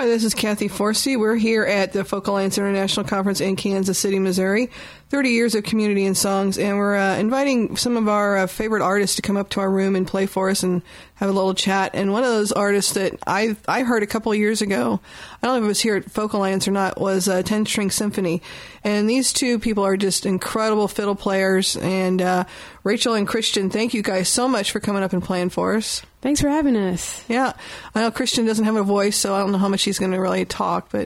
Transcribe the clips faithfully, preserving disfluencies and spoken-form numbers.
Hi, this is Kathy Forsey. We're here at the Folk Alliance International Conference in Kansas City, Missouri. thirty years of community and songs, and we're uh, inviting some of our uh, favorite artists to come up to our room and play for us and have a little chat. And one of those artists that I I heard a couple of years ago, I don't know if it was here at Folk Alliance or not, was uh, Ten String Symphony. And these two people are just incredible fiddle players. And uh, Rachel and Christian, thank you guys so much for coming up and playing for us. Thanks for having us. Yeah. I know Christian doesn't have a voice, so I don't know how much he's going to really talk, but...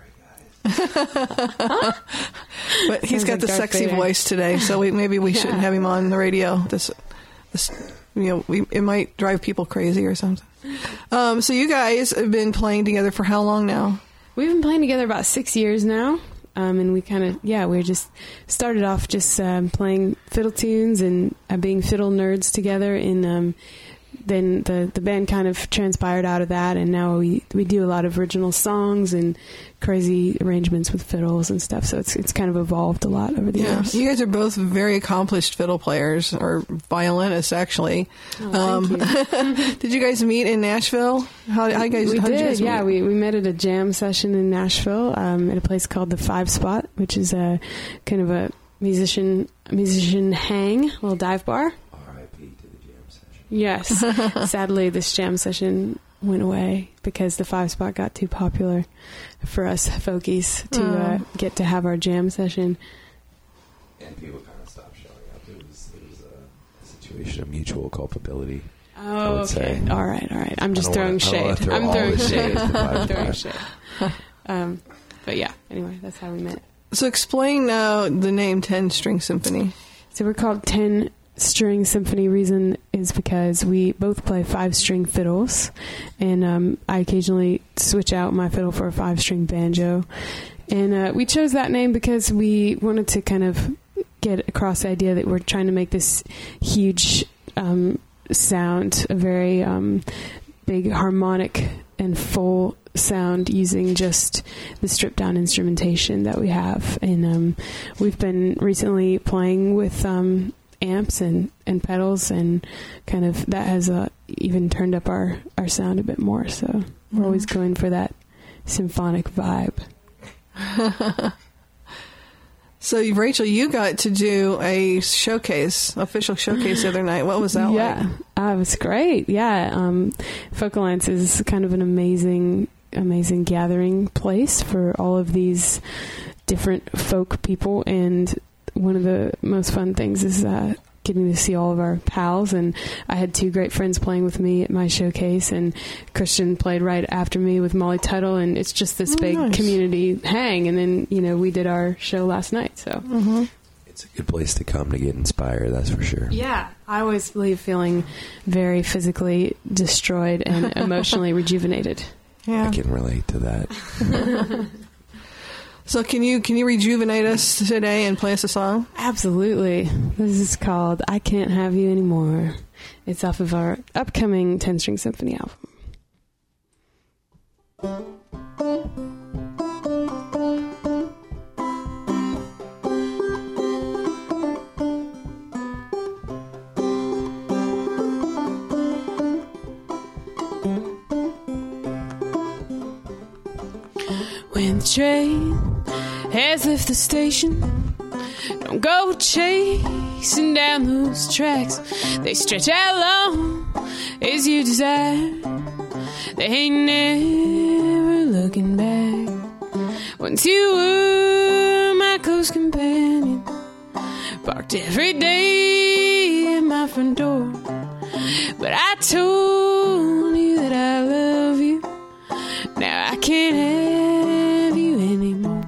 But he's Sounds got like the Darth sexy Vader. voice today, so we, maybe we Yeah. shouldn't have him on the radio. This, this, you know, we, it might drive people crazy or something. Um, so you guys have been playing together for how long now? We've been playing together about six years now. Um, and we kind of, yeah, we just started off just um, playing fiddle tunes and uh, being fiddle nerds together. And um, then the, the band kind of transpired out of that. And now we, we do a lot of original songs and crazy arrangements with fiddles and stuff. So it's it's kind of evolved a lot over the Yeah, years. you guys are both very accomplished fiddle players, or violinists, actually. Oh, thank um, you. Did you guys meet in Nashville? How, how you guys? We how did, you guys yeah. meet? We, we met at a jam session in Nashville um, at a place called the Five Spot, which is a kind of a musician musician hang, little dive bar. R I P to the jam session. Yes. Sadly, this jam session went away because the Five Spot got too popular for us folkies to uh, Oh. get to have our jam session. And people kind of stopped showing up. It was, it was a situation of mutual culpability. I Oh, would okay. say. All right, all right. I'm just I throwing don't wanna- I don't shade. wanna throw I'm all throwing the shade shade. at the Five I'm throwing Spot. shade. Um, but yeah, anyway, that's how we met. So explain uh, the name Ten String Symphony. So we're called Ten String Symphony. Reason is because we both play five string fiddles, and um, I occasionally switch out my fiddle for a five string banjo. And uh, we chose that name because we wanted to kind of get across the idea that we're trying to make this huge um, sound, a very um, big harmonic and full sound using just the stripped down instrumentation that we have. And um, we've been recently playing with um, amps and, and pedals, and kind of that has uh, even turned up our, our sound a bit more. So we're always going for that symphonic vibe. So, Rachel, you got to do a showcase, official showcase the other night. What was that yeah, like? uh, it was great. Yeah, um, Folk Alliance is kind of an amazing, amazing gathering place for all of these different folk people. And one of the most fun things is uh, getting to see all of our pals. And I had two great friends playing with me at my showcase, and Christian played right after me with Molly Tuttle, and it's just this Oh, big nice. community hang. And then, you know, we did our show last night, so... Mm-hmm. It's a good place to come to get inspired, that's for sure. Yeah, I always leave feeling very physically destroyed and emotionally rejuvenated. Yeah. I can relate to that. So can you can you rejuvenate us today and play us a song? Absolutely. This is called I Can't Have You Anymore. It's off of our upcoming Ten String Symphony album. When the train has left the station, don't go chasing down those tracks. They stretch out long as you desire. They ain't never looking back. Once you were my close companion, parked every day at my front door. But I told you that I love you. Now I can't have you anymore.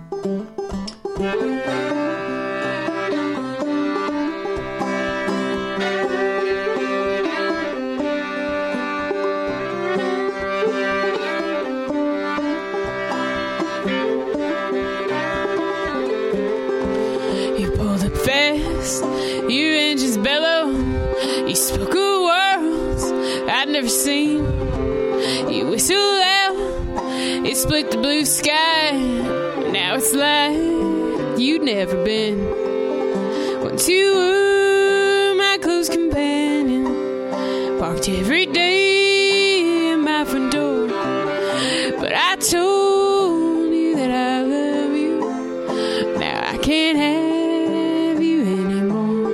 You pulled up fast, your engines bellow. You spoke of worlds I'd never seen. You whistled loud, it split the blue sky. Now it's like you'd never been. Once you were my close companion, parked every day at my front door. But I told you that I love you. Now I can't have you anymore.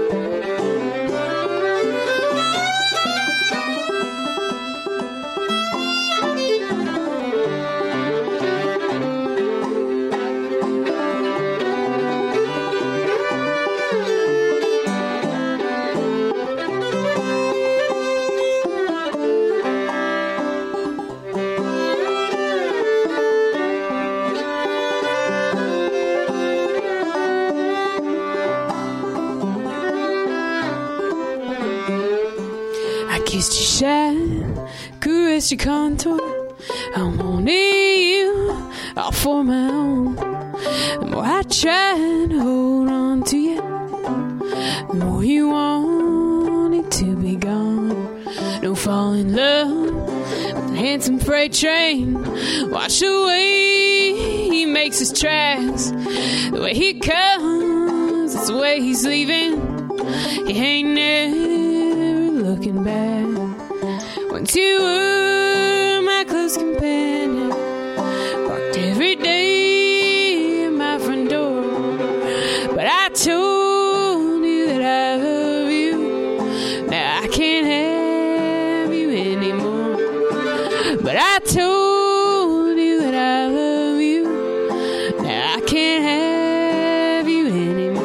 Kissed your shine, caressed your contour. I'm wanting you all for my own. The more I try to hold on to you, the more you want it to be gone. Don't fall in love with a handsome freight train. Watch the way he makes his tracks. The way he comes, it's the way he's leaving. He ain't never looking back. Once you were my close companion, walked every day in my front door. But I told you that I love you. Now I can't have you anymore. But I told you that I love you. Now I can't have you anymore.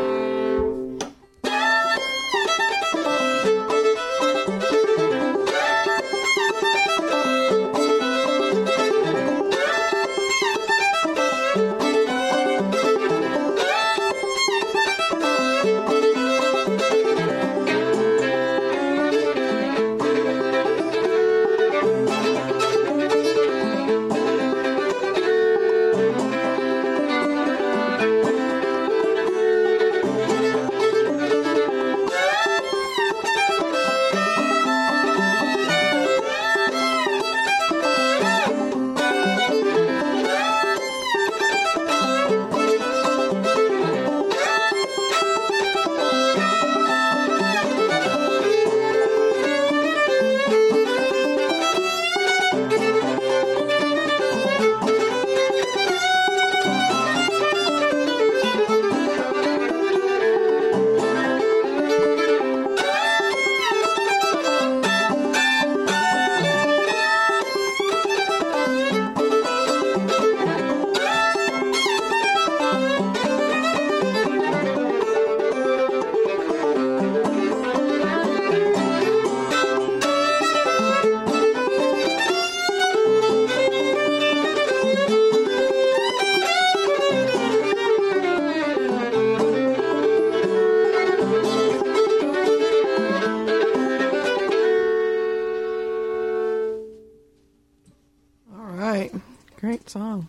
Great song.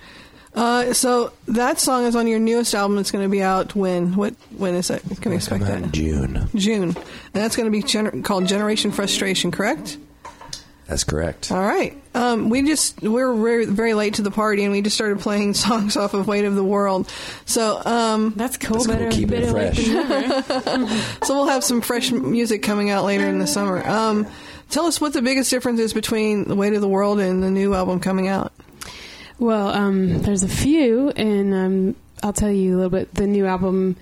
Uh, so that song is on your newest album. It's going to be out when? What? When is it? Can we expect that? In June. June, and that's going to be gener- called Generation Frustration, correct? That's correct. All right. Um, we just we're very, very late to the party, and we just started playing songs off of Weight of the World. So um, that's cool. That's better, cool. Keep better it fresh. late than never. So we'll have some fresh music coming out later in the summer. Um, tell us what the biggest difference is between The Weight of the World and the new album coming out. Well, um, there's a few, and um, I'll tell you a little bit. The new album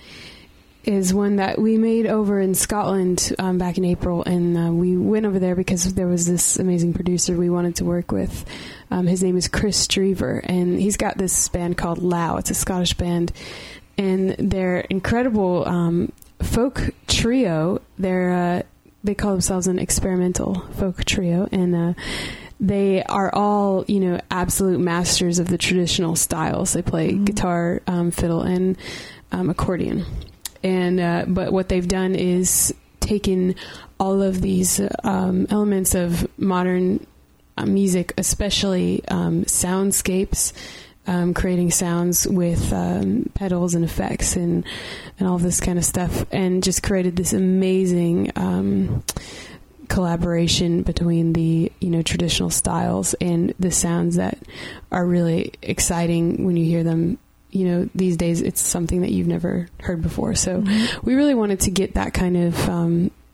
is one that we made over in Scotland um, back in April, and uh, we went over there because there was this amazing producer we wanted to work with. Um, his name is Chris Strever, and he's got this band called Lao. It's a Scottish band, and they're incredible um, folk trio. They're uh, they call themselves an experimental folk trio, and uh, they are all, you know, absolute masters of the traditional styles. They play mm-hmm. guitar, um, fiddle, and um, accordion. And uh, but what they've done is taken all of these um, elements of modern uh, music, especially um, soundscapes, um, creating sounds with um, pedals and effects and and all this kind of stuff, and just created this amazing um, collaboration between the, you know, traditional styles and the sounds that are really exciting when you hear them. You know, these days it's something that you've never heard before. So mm-hmm. we really wanted to get that kind of um,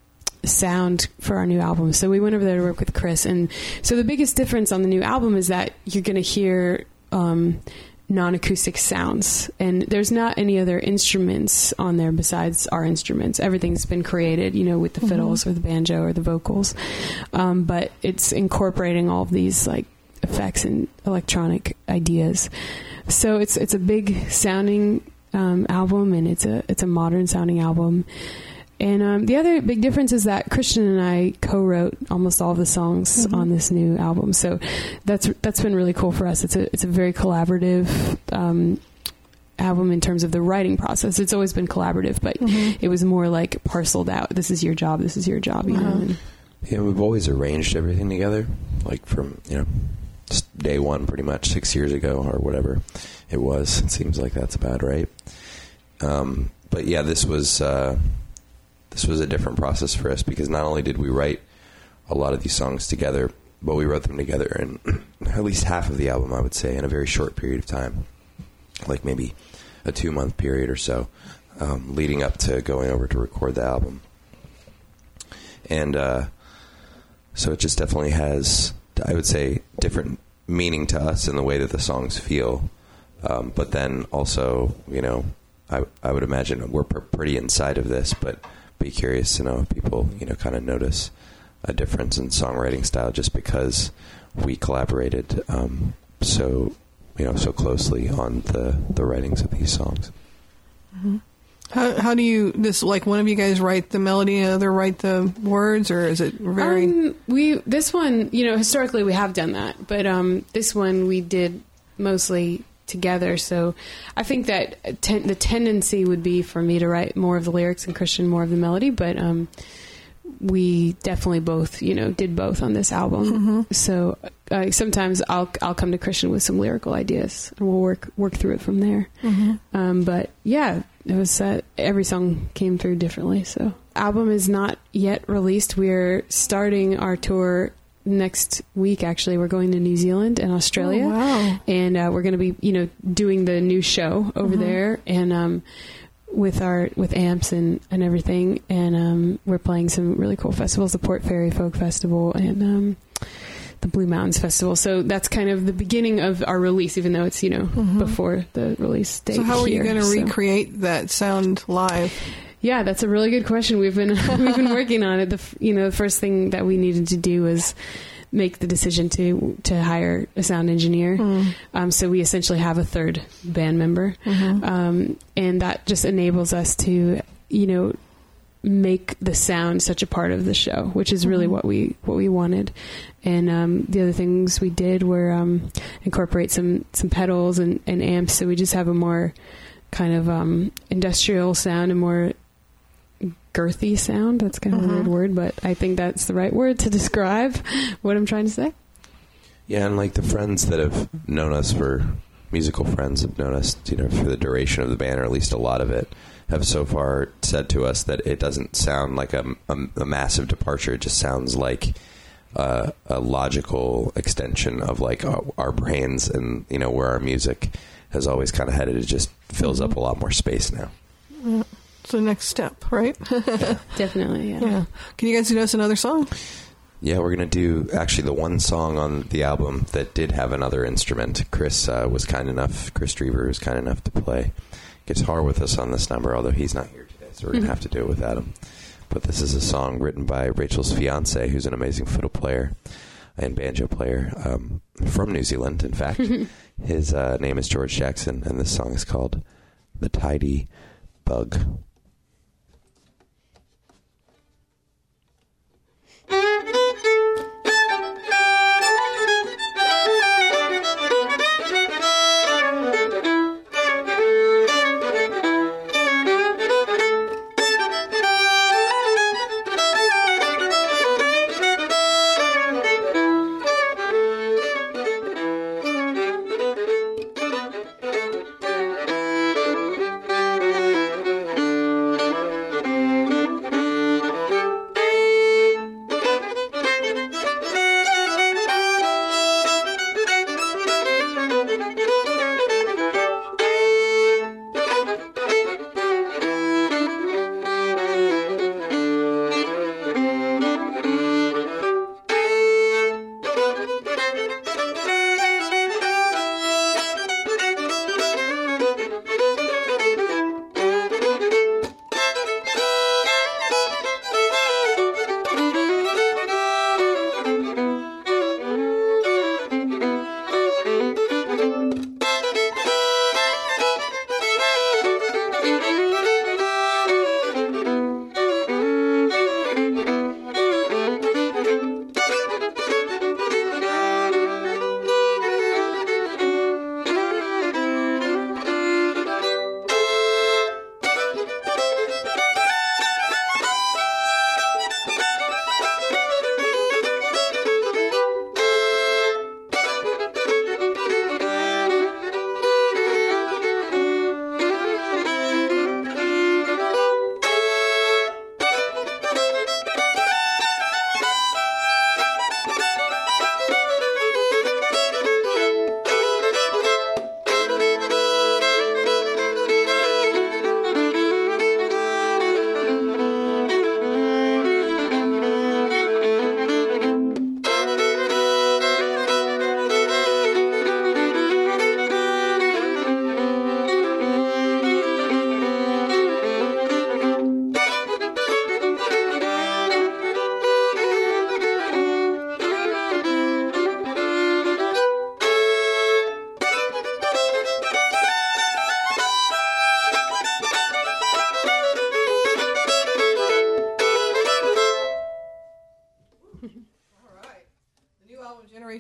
sound for our new album. So we went over there to work with Chris. And so the biggest difference on the new album is that you're going to hear um, non-acoustic sounds. And there's not any other instruments on there besides our instruments. Everything's been created, you know, with the fiddles mm-hmm. or the banjo or the vocals. Um, but it's incorporating all of these like effects and electronic ideas. So it's it's a big sounding um, album, and it's a it's a modern sounding album. And um, the other big difference is that Christian and I co-wrote almost all the songs mm-hmm. on this new album. So that's that's been really cool for us. It's a it's a very collaborative um, album in terms of the writing process. It's always been collaborative, but mm-hmm. it was more like parceled out. This is your job. This is your job. You uh-huh. know. And, yeah, we've always arranged everything together, like from you know. day one, pretty much six years ago or whatever it was. It seems like that's about right. Um, but yeah, this was uh, this was a different process for us because not only did we write a lot of these songs together, but we wrote them together in at least half of the album, I would say, in a very short period of time, like maybe a two month period or so, um, leading up to going over to record the album. And uh, so it just definitely has, I would say, different meaning to us in the way that the songs feel. Um, but then also, you know, I, I would imagine we're pr- pretty inside of this, but be curious to know if people, you know, kind of notice a difference in songwriting style just because we collaborated um, so, you know, so closely on the, the writings of these songs. Mm-hmm. How how do you this like one of you guys write the melody and the other write the words, or is it very um, we this one, you know, historically we have done that, but um this one we did mostly together. So I think that ten, the tendency would be for me to write more of the lyrics and Christian more of the melody, but um we definitely both, you know, did both on this album. Mm-hmm. So uh, sometimes I'll I'll come to Christian with some lyrical ideas, and we'll work work through it from there. Mm-hmm. Um, but yeah, it was uh, every song came through differently. So album is not yet released. We're starting our tour next week. Actually, we're going to New Zealand and Australia, oh, wow. and uh, we're going to be, you know, doing the new show over mm-hmm. there, and um, with our with amps and, and everything, and um, we're playing some really cool festivals, the Port Fairy Folk Festival and um, the Blue Mountains Festival. So that's kind of the beginning of our release, even though it's, you know, mm-hmm. before the release date. So how are here, you going to so. recreate that sound live? Yeah, that's a really good question. We've been we've been working on it. The you know the first thing that we needed to do was make the decision to to hire a sound engineer. Mm. Um, so we essentially have a third band member, mm-hmm. um, and that just enables us to, you know, make the sound such a part of the show, which is really mm-hmm. what we what we wanted. And um, the other things we did were um, incorporate some some pedals and, and amps. So we just have a more kind of um, industrial sound, a more girthy sound. That's kind of uh-huh. a weird word, but I think that's the right word to describe what I'm trying to say. Yeah, and like the friends that have known us for musical friends have known us, you know, for the duration of the band, or at least a lot of it, have so far said to us that it doesn't sound like a, a, a massive departure. It just sounds like uh, a logical extension of like our, our brains, and you know where our music has always kind of headed. It just fills mm-hmm. up a lot more space now. Yeah. It's the next step, right? Yeah. Definitely, yeah. yeah. Can you guys do us another song? Yeah, we're going to do actually the one song on the album that did have another instrument. Chris uh, was kind enough, Chris Drever was kind enough to play guitar with us on this number, although he's not here today, so we're going to have to do it without him. But this is a song written by Rachel's fiance, who's an amazing fiddle player and banjo player um, from New Zealand, in fact. His uh, name is George Jackson, and this song is called The Tidy Bug.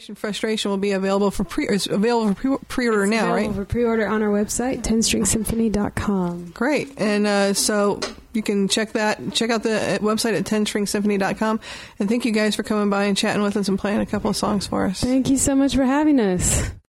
Operation Frustration will be available for pre is available for pre- pre-order It's now, available right? for pre-order on our website, ten string symphony dot com. Great. And uh, so you can check that check out the website at ten string symphony dot com. And thank you guys for coming by and chatting with us and playing a couple of songs for us. Thank you so much for having us.